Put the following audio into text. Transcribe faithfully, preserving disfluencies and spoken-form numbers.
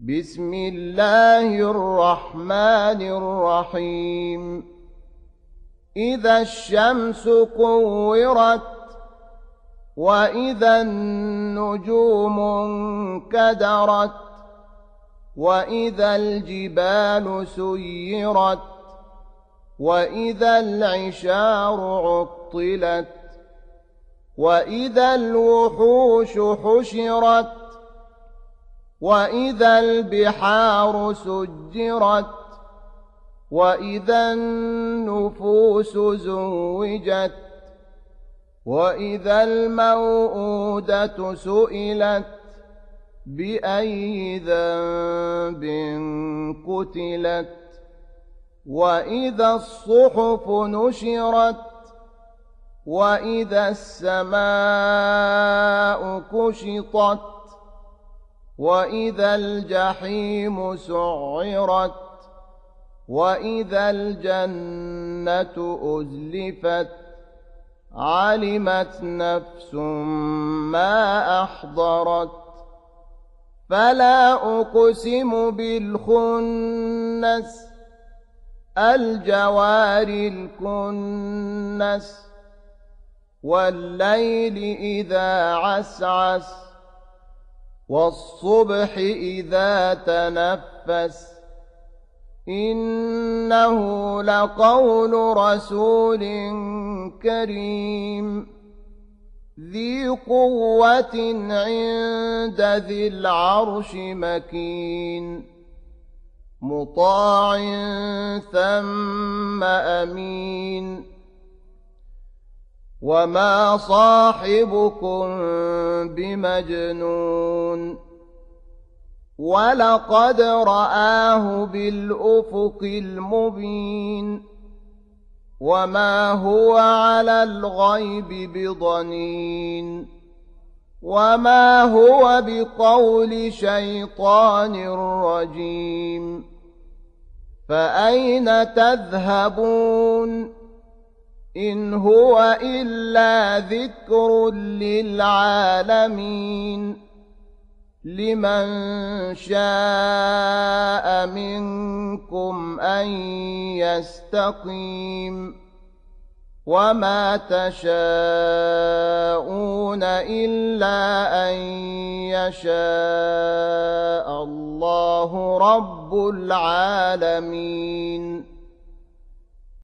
بسم الله الرحمن الرحيم إذا الشمس كورت وإذا النجوم انكدرت وإذا الجبال سيرت وإذا العشار عطلت وإذا الوحوش حشرت وإذا البحار سجرت وإذا النفوس زوجت وإذا الموءودة سئلت بأي ذنب قتلت وإذا الصحف نشرت وإذا السماء كشطت وإذا الجحيم سعرت وإذا الجنة أزلفت علمت نفس ما أحضرت فلا أقسم بالخنس الجوار الكنس والليل إذا عسعس والصبح إذا تنفس إنه لقول رسول كريم ذي قوة عند ذي العرش مكين مطاع ثم أمين وما صاحبكم بمجنون ولقد رآه بالأفق المبين وما هو على الغيب بضنين وما هو بقول شيطان رجيم فأين تذهبون إن هو إلا ذكر للعالمين لمن شاء منكم أن يستقيم وما تشاءون إلا أن يشاء الله رب العالمين.